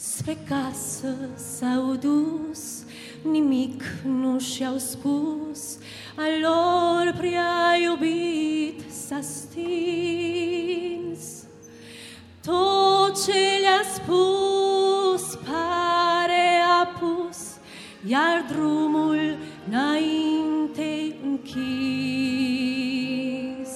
Spre casă s-au dus, nimic nu și-au spus, al lor prea iubit s-a stins. Tot ce le-a spus pare apus, iar drumul înainte închis.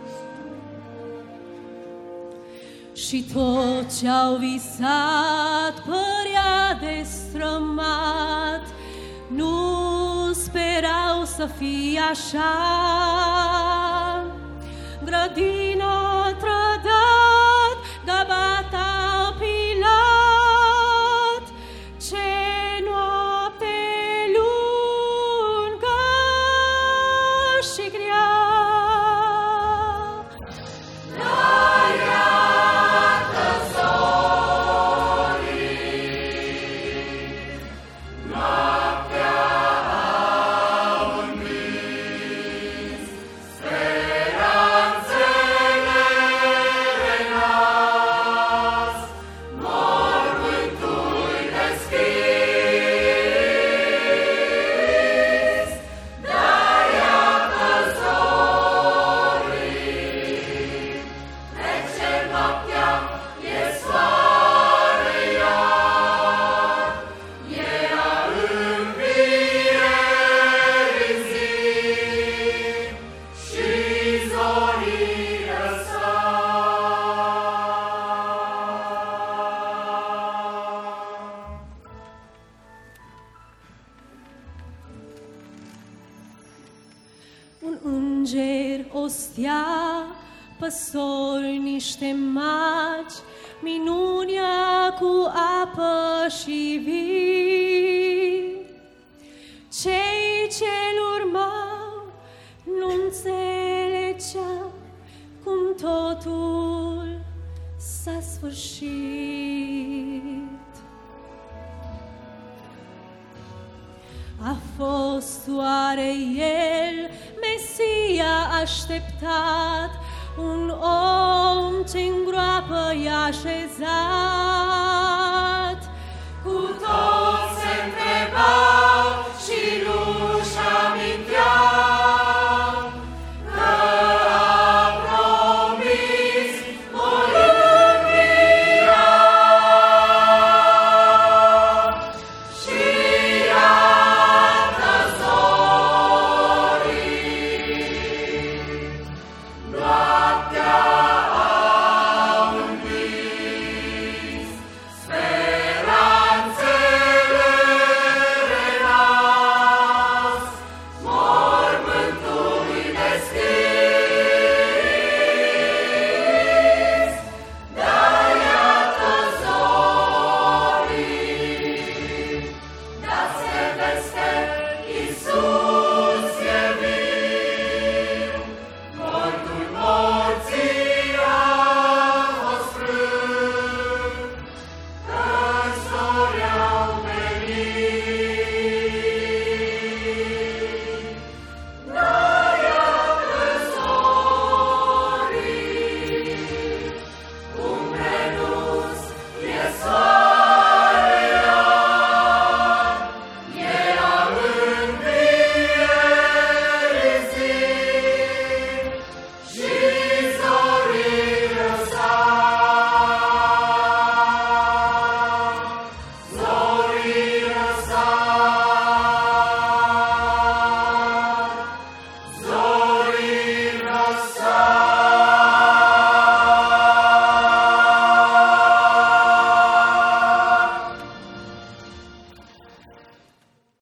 Și tot ce-au visat părea destrămat, nu sperau să fie așa. Grădina trădat, gabata pilat, ce noapte lungă și grea. Un înger, o stea, păsori, niște magi, minunea cu apă și vin. Cei ce-l urmau nu înțelegeau cum totul s-a sfârșit. A fost oare el, Mesia așteptat, un om ce în groapă i-a așezat?